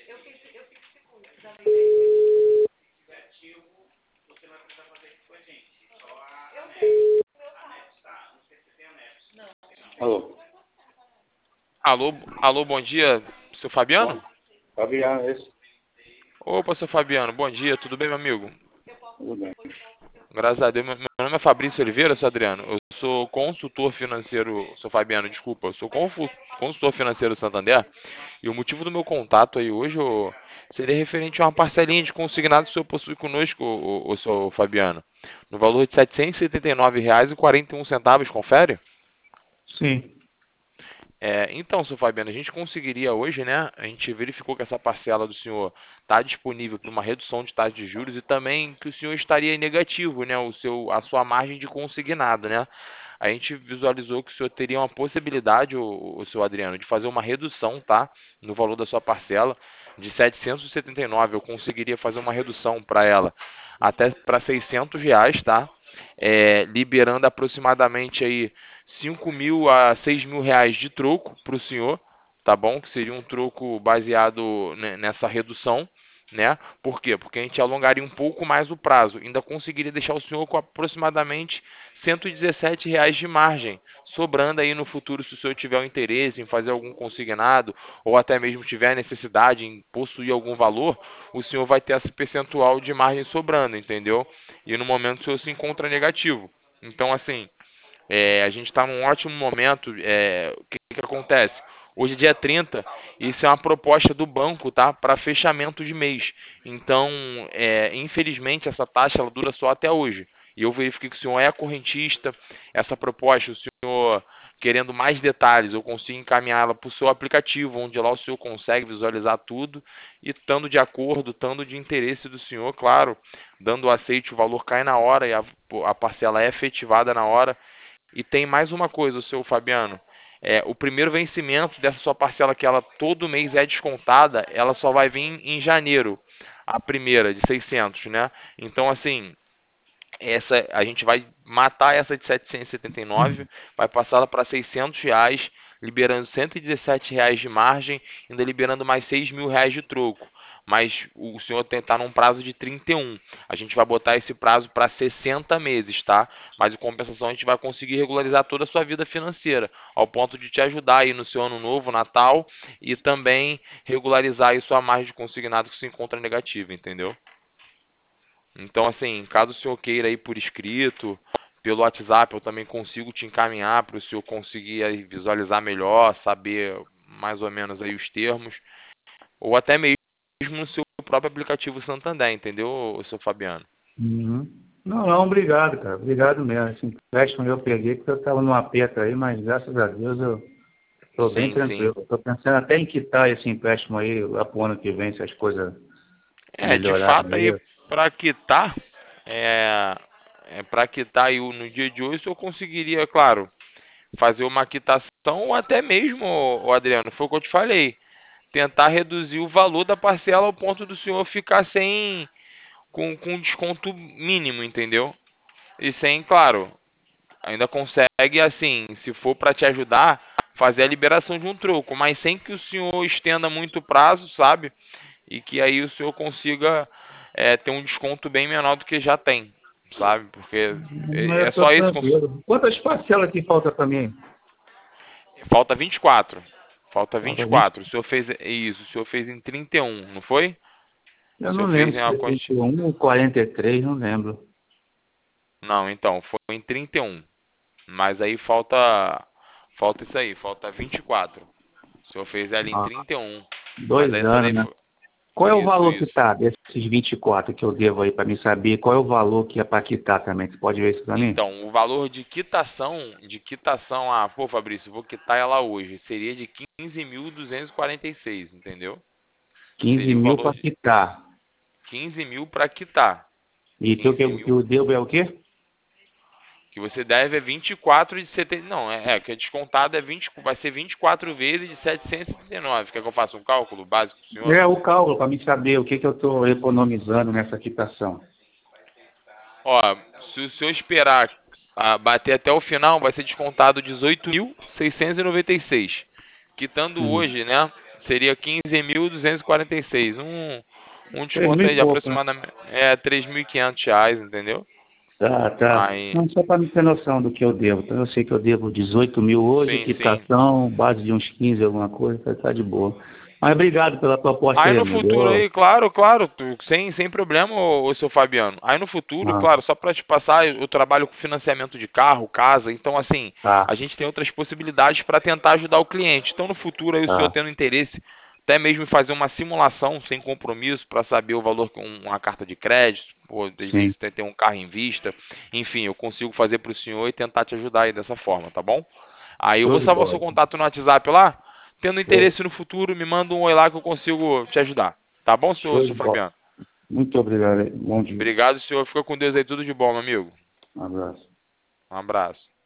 Alô, Alô, bom dia, seu Fabiano? bom, Fabiano, esse, Opa, seu Fabiano, bom dia, tudo bem, meu amigo? tudo bem. Graças a Deus, meu nome é Fabrício Oliveira, seu Adriano. Eu sou consultor financeiro, seu Fabiano, desculpa, eu sou consultor financeiro do Santander. E o motivo do meu contato aí hoje seria referente a uma parcelinha de consignado que o senhor possui conosco, o seu Fabiano, no valor de R$ 779,41, confere? Sim, Então, seu Fabiano, a gente conseguiria hoje, né? A gente verificou que essa parcela do senhor está disponível para uma redução de taxa de juros e também que o senhor estaria em negativo, né? A sua margem de consignado, né? A gente visualizou que o senhor teria uma possibilidade, o seu Adriano, de fazer uma redução, tá? No valor da sua parcela de 779. Eu conseguiria fazer uma redução para ela até para R$ 600, tá? Liberando aproximadamente aí 5.000 a R$ 6.000 de troco para o senhor, tá bom? Que seria um troco baseado nessa redução, né? Por quê? Porque a gente alongaria um pouco mais o prazo, ainda conseguiria deixar o senhor com aproximadamente R$ 117 de margem, sobrando aí no futuro, se o senhor tiver o interesse em fazer algum consignado, ou até mesmo tiver necessidade em possuir algum valor, o senhor vai ter esse percentual de margem sobrando, entendeu? E no momento o senhor se encontra negativo. Então, assim, a gente está num ótimo momento. O que acontece? Hoje é dia 30, isso é uma proposta do banco, tá? Para fechamento de mês. Então, infelizmente, essa taxa ela dura só até hoje. E eu verifiquei que o senhor é correntista. Essa proposta, o senhor querendo mais detalhes, eu consigo encaminhá-la para o seu aplicativo, onde lá o senhor consegue visualizar tudo. E estando de acordo, estando de interesse do senhor, claro, dando o aceite, o valor cai na hora e a parcela é efetivada na hora. E tem mais uma coisa, o seu Fabiano. O primeiro vencimento dessa sua parcela, que ela todo mês é descontada, ela só vai vir em janeiro. A primeira, de 600, né? Então, assim, a gente vai matar essa de 779, vai passá-la para R$ 600, liberando R$ 117 de margem, ainda liberando mais R$ 6.000 de troco. Mas o senhor tentar num prazo de 31. A gente vai botar esse prazo para 60 meses, tá? Mas em compensação a gente vai conseguir regularizar toda a sua vida financeira, ao ponto de te ajudar aí no seu ano novo, Natal, e também regularizar aí sua margem de consignado que se encontra negativa, entendeu? Então, assim, caso o senhor queira ir por escrito, pelo WhatsApp, eu também consigo te encaminhar para o senhor conseguir aí visualizar melhor, saber mais ou menos aí os termos, ou até mesmo no seu próprio aplicativo Santander, entendeu, seu Fabiano? uhum. Não, não, obrigado, cara, obrigado mesmo. Esse empréstimo eu peguei porque eu estava num aperto aí, mas graças a Deus eu estou bem Sim, sim. tranquilo. Estou pensando até em quitar esse empréstimo aí lá pro ano que vem, se as coisas De melhorarem fato aí. aí para quitar, é, para quitar aí no dia de hoje, o senhor conseguiria, claro, fazer uma quitação ou até mesmo, ô Adriano, foi o que eu te falei, tentar reduzir o valor da parcela ao ponto do senhor ficar sem com desconto mínimo, entendeu? E sem, claro, ainda consegue assim, se for para te ajudar, fazer a liberação de um troco, mas sem que o senhor estenda muito o prazo, sabe? E que aí o senhor consiga ter um desconto bem menor do que já tem, sabe? Porque Eu é estou só isso. tranquilo. Quantas parcelas que falta para mim? Falta 24. Falta Falta 20. 24. O senhor fez isso, o senhor fez em 31, não foi? O Eu não senhor lembro fez em se uma foi quantia. 31 ou 43, não lembro. Não, então, foi em 31. Mas aí falta isso aí, falta 24. O senhor fez ela em Ah, 31. Mas 2 essa anos, daí né? foi. Qual é o Isso, valor que isso. tá desses 24 que eu devo aí para me saber? Qual é o valor que é para quitar também? Você pode ver isso para mim? Então, o valor de quitação, pô, Fabrício, vou quitar ela hoje, seria de 15.246, entendeu? 15 Seria o mil valor para de quitar. 15 mil para quitar. E que 15 que eu mil devo é o quê? que você deve é 24 de 70. Não, que é descontado é 20, vai ser 24 vezes de 779. Quer que eu faça um cálculo básico pro senhor? É o cálculo para me saber o que eu estou economizando nessa quitação. Ó, se o senhor esperar bater até o final, vai ser descontado 18.696. Quitando Hum. hoje, né? Seria 15.246. Um 3 desconto mil aí e de pouco, né? aproximadamente R$ 3.500, entendeu? Tá, tá. Aí, Não, só para me ter noção do que eu devo. Então, eu sei que eu devo 18 mil hoje, sim, sim. quitação, base de uns 15 alguma coisa, tá de boa. Mas obrigado pela proposta Aí aí, no amigo. futuro aí, claro, claro, sem problema, ô seu Fabiano. Aí no futuro, Ah, claro, só para te passar, eu trabalho com financiamento de carro, casa, então assim, tá, a gente tem outras possibilidades para tentar ajudar o cliente. Então no futuro aí o senhor tá. tendo interesse, até mesmo em fazer uma simulação sem compromisso para saber o valor que uma carta de crédito, ou às Sim. vezes tem um carro em vista, enfim, eu consigo fazer para o senhor e tentar te ajudar aí dessa forma, tá bom? Aí eu Show vou de salvar o seu bola. contato no WhatsApp lá. Tendo Show, interesse no futuro, me manda um oi lá que eu consigo te ajudar. Tá bom, show de senhor bola. Fabiano? Muito obrigado aí. Bom dia. Obrigado, senhor. Fica com Deus aí. Tudo de bom, meu amigo. Um abraço. Um abraço.